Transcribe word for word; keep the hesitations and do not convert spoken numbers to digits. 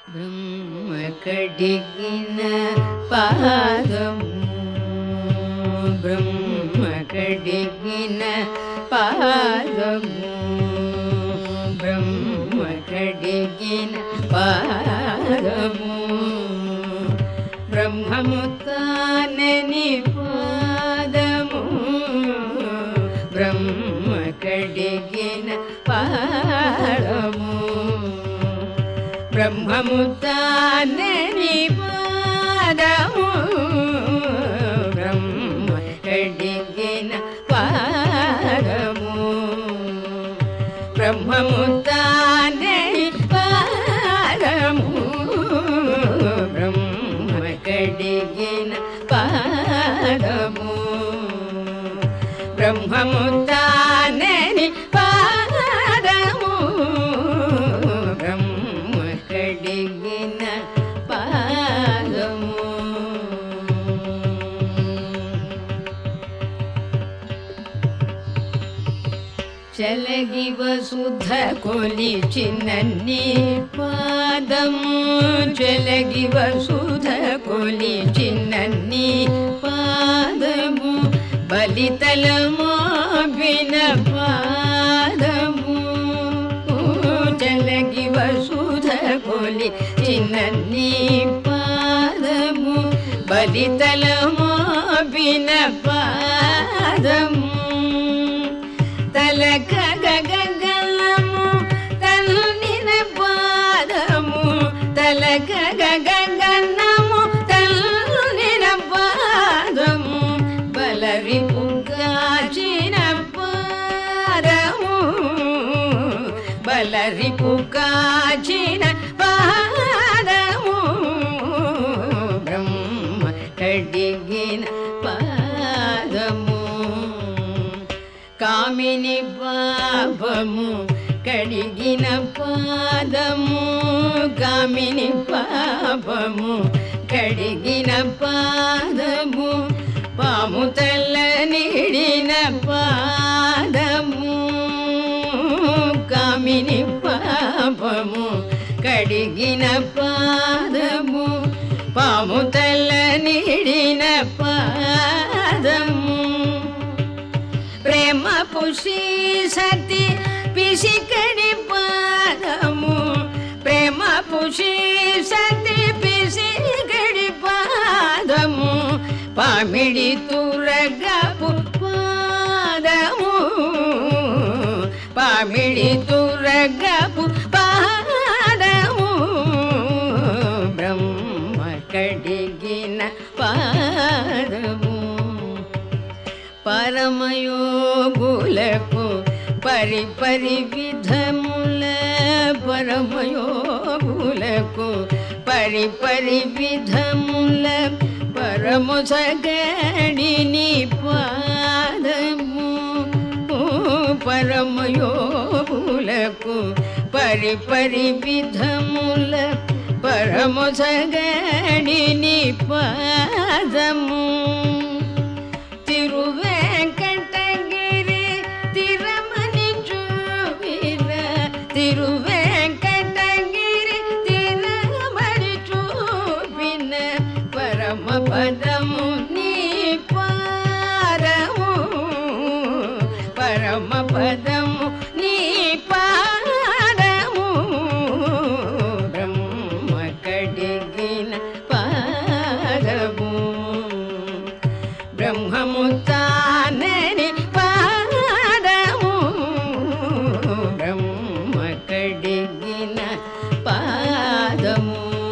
బ్రహ్మ కడిగిన పాదము బ్రహ్మ కడిగిన పాదము బ్రహ్మ కడిగిన పాదము బ్రహ్మము తానని పాదము బ్రహ్మ కడిగిన పాదము బ్రహ్మము తానని పాదము బ్రహ్మ కడిగిన పాదము బ్రహ్మము తానని పాదము బ్రహ్మ కడిగిన పాదము బ్రహ్మము తానని పాదము బ్రహ్మ కడిగిన పాదము చలగి వసుధ కొలిచినన్ని పాదము చలగి వసుధ కొలిచినన్ని పాదము బలితలమో విన పాదము చలగి వసుధ కొలిచినన్ని పాదము బలితలమో విన పాదము తలక గగనము తల్లిన పాదము తలక గగనము తల్లిన పాదము బలరి పుగాచిన పాదము బలరి పుగాచిన పాదము బ్రహ్మ కడిగిన పాదము కామిని పాపము కడిగిన పాదము కామిని పాపము కడిగిన పాదము పాము తల్ల నిడిన పాదము కామిని పాపము కడిగిన పాదము పాము తల్ల నిడిన పాదము ప్రేమ పుషి సతి పిసికడి పాదము ప్రేమ పుషి సతి పిసికడి పాదము పామిడి తురగపు పాదము పామిడి తురగపు పాదము బ్రహ్మ కడిగిన పాదము పరమయోగులకు పరి పరి విధముల పరమయోగులకు పరి పరి విధముల పరము సగడిని పాదము పరమయోగులకు పరి పరి విధముల పరము సగడిని పాదము తిరువేంకటగిరి తిరమని చూపిన తిరువేంకటగిరి తిరమని చూపిన పరమ పదము నీ పాదము పరమ పదము నీ పాదము బ్రహ్మ కడిగిన పాదము బ్రహ్మము తానని పాదము బ్రహ్మ కడిగిన పాదము